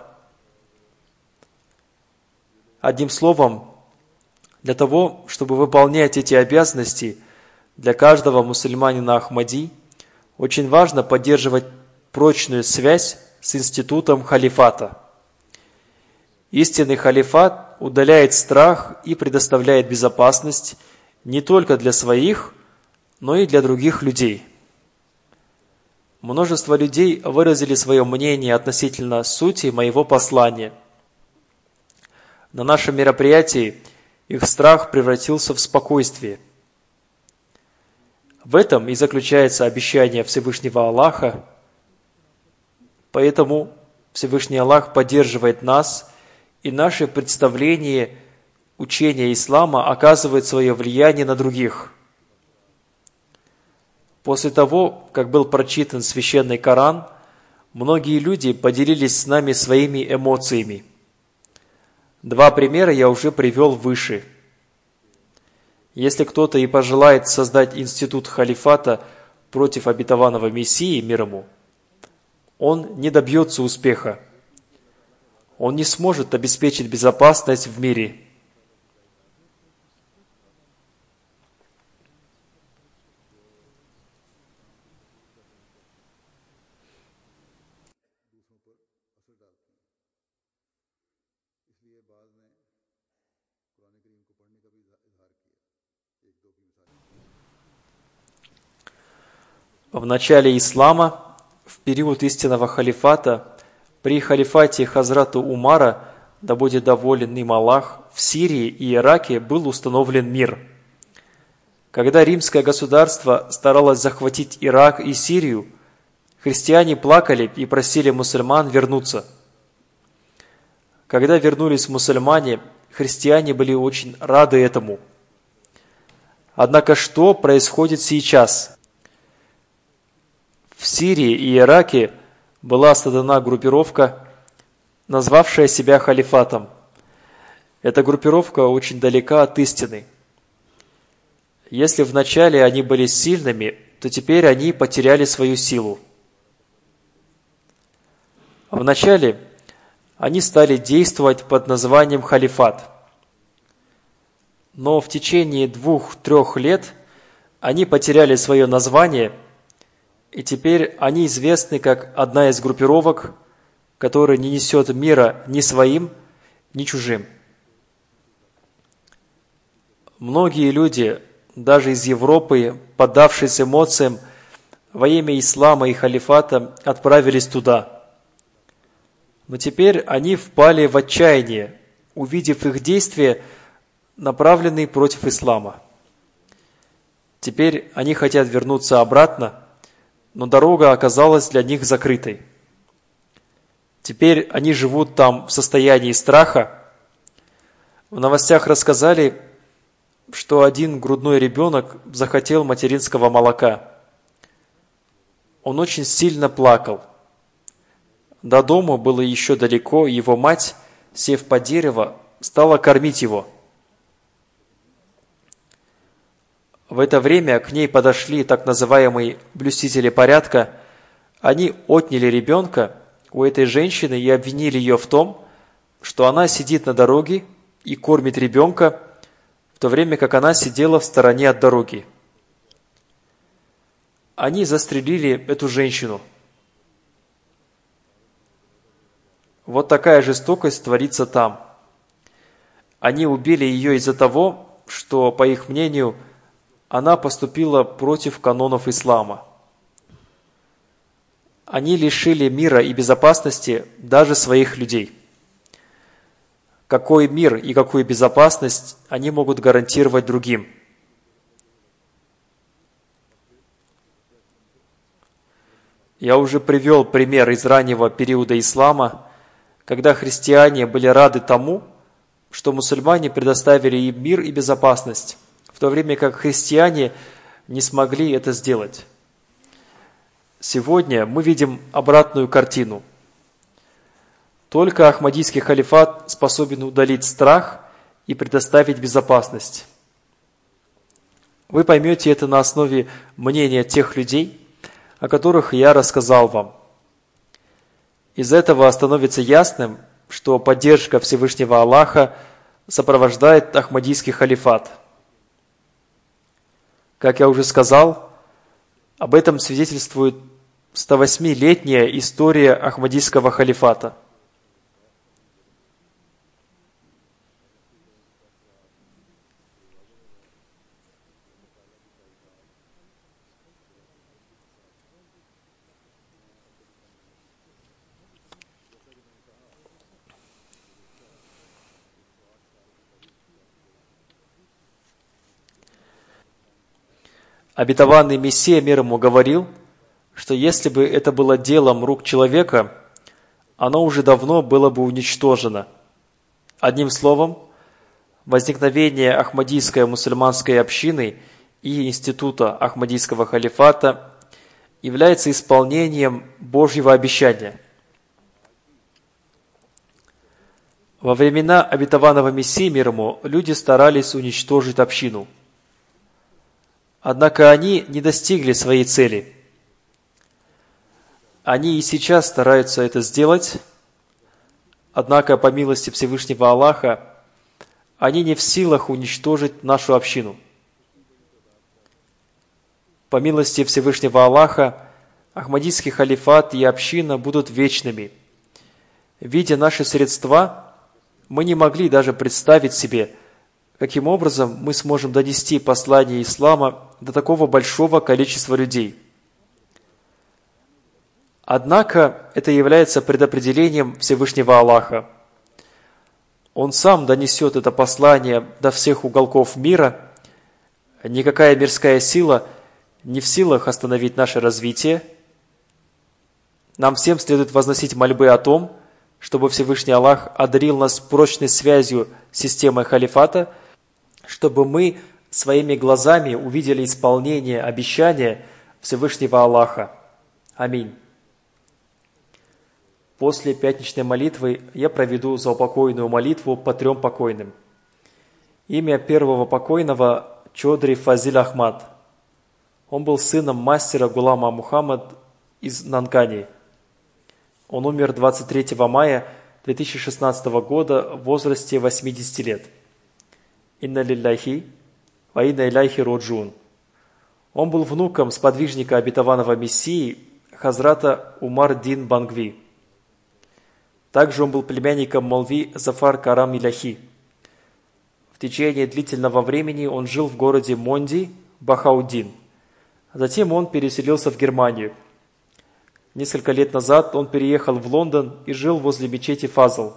Speaker 2: Одним словом, для того, чтобы выполнять эти обязанности, для каждого мусульманина Ахмади очень важно поддерживать прочную связь с институтом халифата. Истинный халифат удаляет страх и предоставляет безопасность не только для своих, но и для других людей. Множество людей выразили свое мнение относительно сути моего послания. На нашем мероприятии их страх превратился в спокойствие. В этом и заключается обещание Всевышнего Аллаха. Поэтому Всевышний Аллах поддерживает нас, и наше представление учение ислама оказывает свое влияние на других. После того, как был прочитан священный Коран, многие люди поделились с нами своими эмоциями. 2 примера я уже привел выше. Если кто-то и пожелает создать институт халифата против обетованного Мессии, мир ему, он не добьется успеха, он не сможет обеспечить безопасность в мире. В начале ислама, в период истинного халифата, при халифате Хазрата Умара, да будет доволен им Аллах, в Сирии и Ираке был установлен мир. Когда римское государство старалось захватить Ирак и Сирию, христиане плакали и просили мусульман вернуться. Когда вернулись мусульмане, христиане были очень рады этому. Однако что происходит сейчас? В Сирии и Ираке была создана группировка, назвавшая себя халифатом. Эта группировка очень далека от истины. Если вначале они были сильными, то теперь они потеряли свою силу. Вначале они стали действовать под названием халифат. Но в течение 2-3 лет они потеряли свое название, и теперь они известны как одна из группировок, которая не несет мира ни своим, ни чужим. Многие люди, даже из Европы, поддавшись эмоциям, во имя ислама и халифата отправились туда. Но теперь они впали в отчаяние, увидев их действия, направленные против ислама. Теперь они хотят вернуться обратно, но дорога оказалась для них закрытой. Теперь они живут там в состоянии страха. В новостях рассказали, что один грудной ребенок захотел материнского молока. Он очень сильно плакал. До дома было еще далеко, и его мать, сев под дерево, стала кормить его. В это время к ней подошли так называемые блюстители порядка. Они отняли ребенка у этой женщины и обвинили ее в том, что она сидит на дороге и кормит ребенка, в то время как она сидела в стороне от дороги. Они застрелили эту женщину. Вот такая жестокость творится там. Они убили ее из-за того, что, по их мнению, она поступила против канонов ислама. Они лишили мира и безопасности даже своих людей. Какой мир и какую безопасность они могут гарантировать другим? Я уже привел пример из раннего периода ислама, когда христиане были рады тому, что мусульмане предоставили им мир и безопасность, в то время как христиане не смогли это сделать. Сегодня мы видим обратную картину. Только Ахмадийский халифат способен удалить страх и предоставить безопасность. Вы поймете это на основе мнения тех людей, о которых я рассказал вам. Из этого становится ясным, что поддержка Всевышнего Аллаха сопровождает Ахмадийский халифат. Как я уже сказал, об этом свидетельствует 108-летняя история Ахмадийского халифата. Обетованный Мессия мир ему говорил, что если бы это было делом рук человека, оно уже давно было бы уничтожено. Одним словом, возникновение Ахмадийской мусульманской общины и института Ахмадийского халифата является исполнением Божьего обещания. Во времена обетованного Мессии мир ему люди старались уничтожить общину. Однако они не достигли своей цели. Они и сейчас стараются это сделать, Однако, по милости Всевышнего Аллаха, они не в силах уничтожить нашу общину. По милости Всевышнего Аллаха, Ахмадийский халифат и община будут вечными. Видя наши средства, мы не могли даже представить себе, каким образом мы сможем донести послание ислама до такого большого количества людей. Однако это является предопределением Всевышнего Аллаха. Он сам донесет это послание до всех уголков мира. Никакая мирская сила не в силах остановить наше развитие. Нам всем следует возносить мольбы о том, чтобы Всевышний Аллах одарил нас прочной связью с системой халифата, чтобы мы своими глазами увидели исполнение обещания Всевышнего Аллаха. Аминь. После пятничной молитвы я проведу заупокойную молитву по 3 покойным. Имя первого покойного – Чодри Фазиль Ахмад. Он был сыном мастера Гулама Мухаммад из Нанкани. Он умер 23 мая 2016 года в возрасте 80 лет. Инна лилляхи ва инна иляйхи роджун. Он был внуком сподвижника обетованного Мессии Хазрата Умар-Дин Бангви. Также он был племянником Молви Зафар Карам Иляхи. В течение длительного времени он жил в городе Монди, Бахауддин. Затем он переселился в Германию. Несколько лет назад он переехал в Лондон и жил возле мечети Фазл.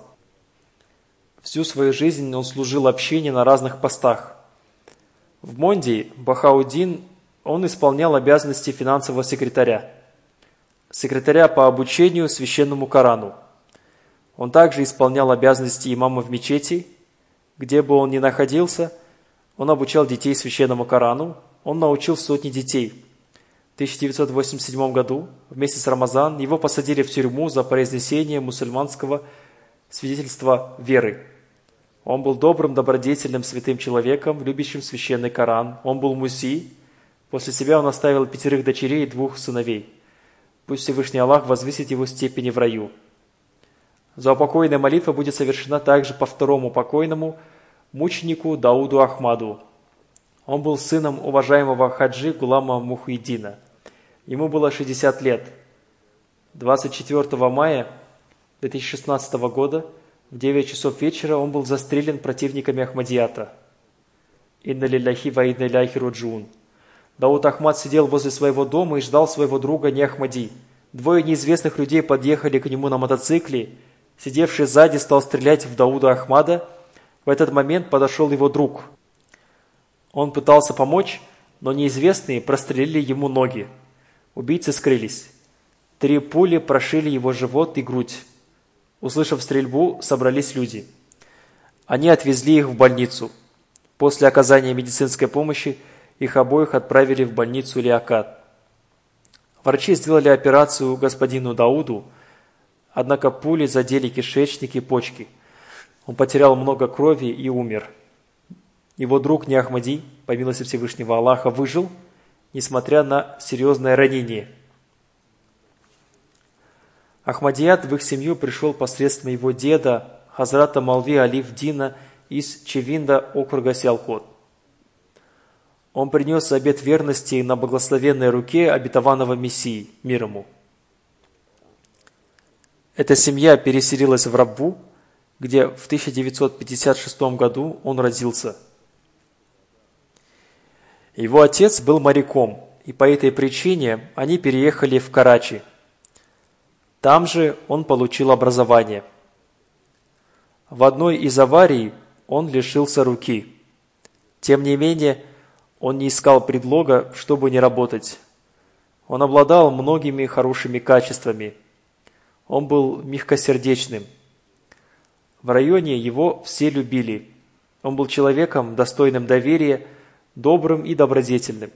Speaker 2: Всю свою жизнь он служил общине на разных постах. В Монди, Бахауддин, он исполнял обязанности финансового секретаря по обучению священному Корану. Он также исполнял обязанности имама в мечети. Где бы он ни находился, он обучал детей священному Корану. Он научил сотни детей. В 1987 году, в месяц Рамазан, его посадили в тюрьму за произнесение мусульманского свидетельства веры. Он был добрым, добродетельным, святым человеком, любящим священный Коран. Он был муси. После себя он оставил 5 дочерей и 2 сыновей. Пусть Всевышний Аллах возвысит его степени в раю. Заупокойная молитва будет совершена также по 2 покойному мученику Дауду Ахмаду. Он был сыном уважаемого хаджи Гулама Мухиддина. Ему было 60 лет. 24 мая 2016 года в 9 часов вечера он был застрелен противниками Ахмадията. Инна лилляхи ва инна иляйхи роджун. Дауд Ахмад сидел возле своего дома и ждал своего друга не Ахмади. 2 неизвестных людей подъехали к нему на мотоцикле. Сидевший сзади стал стрелять в Дауда Ахмада. В этот момент подошел его друг. Он пытался помочь, но неизвестные прострелили ему ноги. Убийцы скрылись. 3 пули прошили его живот и грудь. Услышав стрельбу, собрались люди. Они отвезли их в больницу. После оказания медицинской помощи их обоих отправили в больницу Лиакат. Врачи сделали операцию господину Дауду, однако пули задели кишечник и почки. Он потерял много крови и умер. Его друг не Ахмади, по милости Всевышнего Аллаха, выжил, несмотря на серьезное ранение. Ахмадият в их семью пришел посредством его деда, Хазрата Молви Алиф Дина из Чевинда, округа Сиалкот. Он принес обет верности на благословенной руке обетованного Мессии, мир ему. Эта семья переселилась в Раббу, где в 1956 году он родился. Его отец был моряком, и по этой причине они переехали в Карачи. Там же он получил образование. В одной из аварий он лишился руки. Тем не менее, он не искал предлога, чтобы не работать. Он обладал многими хорошими качествами. Он был мягкосердечным. В районе его все любили. Он был человеком, достойным доверия, добрым и добродетельным.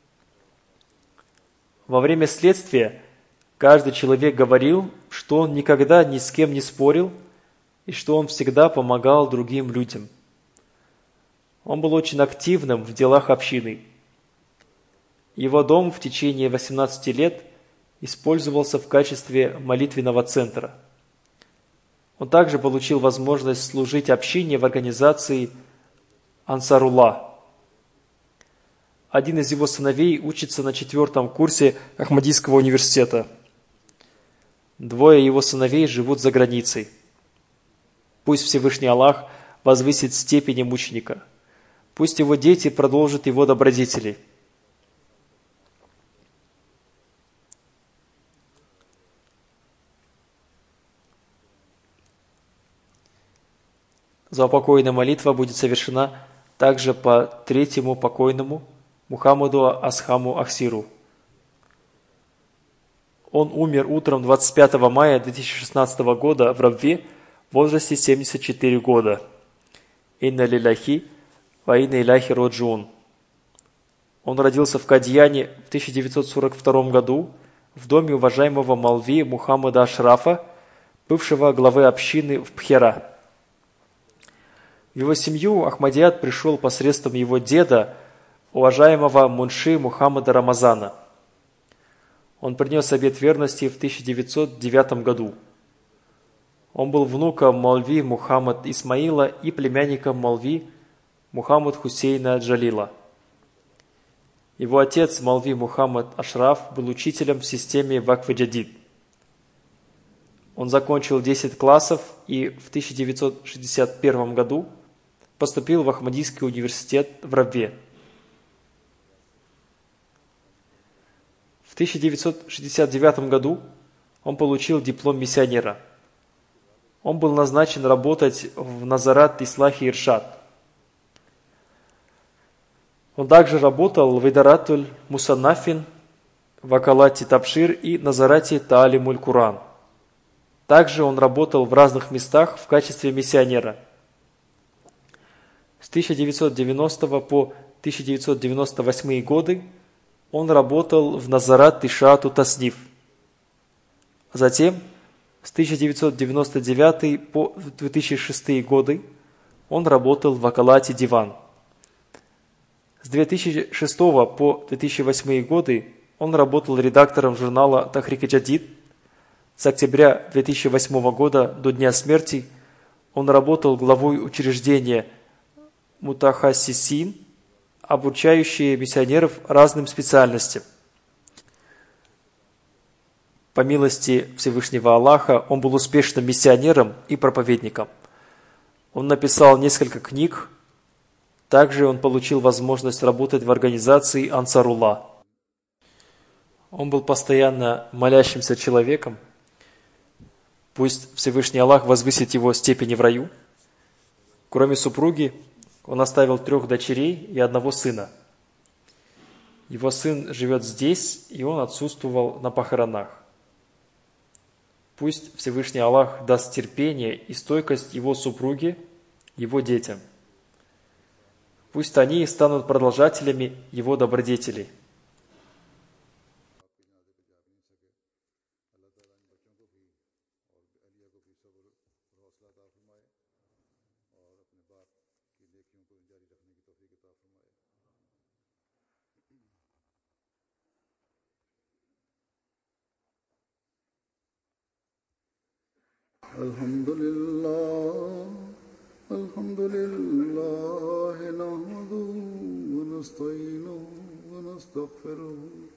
Speaker 2: Во время следствия каждый человек говорил, что он никогда ни с кем не спорил и что он всегда помогал другим людям. Он был очень активным в делах общины. Его дом в течение 18 лет использовался в качестве молитвенного центра. Он также получил возможность служить общине в организации Ансарулла. Один из его сыновей учится на 4-м курсе Ахмадийского университета. 2 его сыновей живут за границей. Пусть Всевышний Аллах возвысит степени мученика. Пусть его дети продолжат его добродетели. Заупокойная молитва будет совершена также по 3-му покойному Мухаммаду Асхаму Ахсиру. Он умер утром 25 мая 2016 года в Рабве в возрасте 74 года. Инна лилляхи ва инна иляхи роджун. Он родился в Кадьяне в 1942 году в доме уважаемого Молви Мухаммада Ашрафа, бывшего главы общины в Пхера. В его семью Ахмадият пришел посредством его деда, уважаемого Мунши Мухаммада Рамазана. Он принес обет верности в 1909 году. Он был внуком Молви Мухаммад Исмаила и племянником Молви Мухаммад Хусейна Джалила. Его отец Молви Мухаммад Ашраф был учителем в системе Вакф-и-Джадид. Он закончил 10 классов и в 1961 году поступил в Ахмадийский университет в Рабве. В 1969 году он получил диплом миссионера. Он был назначен работать в Назарат Ислахи Иршад. Он также работал в Идаратуль Мусаннафин, в Акалате Табшир и Назарате Таалимуль Куран. Также он работал в разных местах в качестве миссионера. С 1990 по 1998 годы он работал в Назарат Ишаату Тасниф. Затем, с 1999 по 2006 годы, он работал в Акалате Диван. С 2006 по 2008 годы он работал редактором журнала Тахрик-и-Джадид. С октября 2008 года до дня смерти он работал главой учреждения Мутахассисин, обучающие миссионеров разным специальностям. По милости Всевышнего Аллаха, он был успешным миссионером и проповедником. Он написал несколько книг. Также он получил возможность работать в организации Ансарулла. Он был постоянно молящимся человеком. Пусть Всевышний Аллах возвысит его степени в раю. Кроме супруги, он оставил 3 дочерей и 1 сына. Его сын живет здесь, и он отсутствовал на похоронах. Пусть Всевышний Аллах даст терпение и стойкость его супруге, его детям. Пусть они станут продолжателями его добродетелей.
Speaker 1: الحمد لله نحمده ونستعينه ونستغفره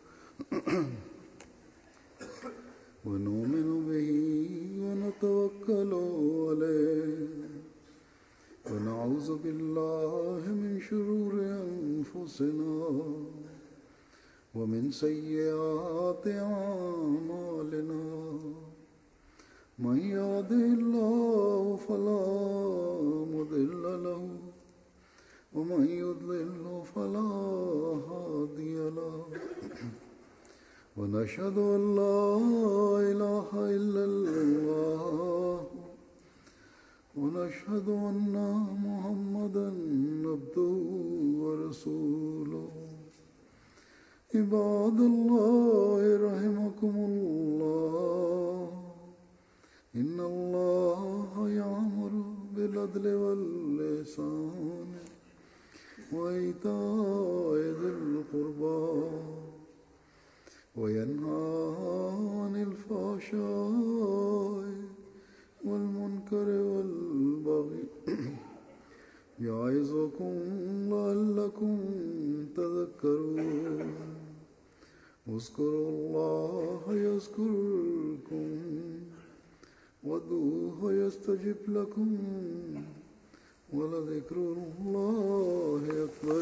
Speaker 1: ونؤمن به ونتوكل عليه ونعوذ بالله من شرور أنفسنا ومن سيئات أعمالنا من يهده الله فلا مضل له ومن يضلل فلا هادي له ونشهد أن لا إله إلا الله ونشهد أن محمدا عبده ورسوله عباد الله رحمكم الله إن الله يأمر بالعدل والإحسان وإيتاء ذي القربى وينهى عن الفحشاء والمنكر والبغي يعظكم لعلكم تذكرون اذكروا الله يذكركم وادعوه يستجب لكم ولذكر الله أكبر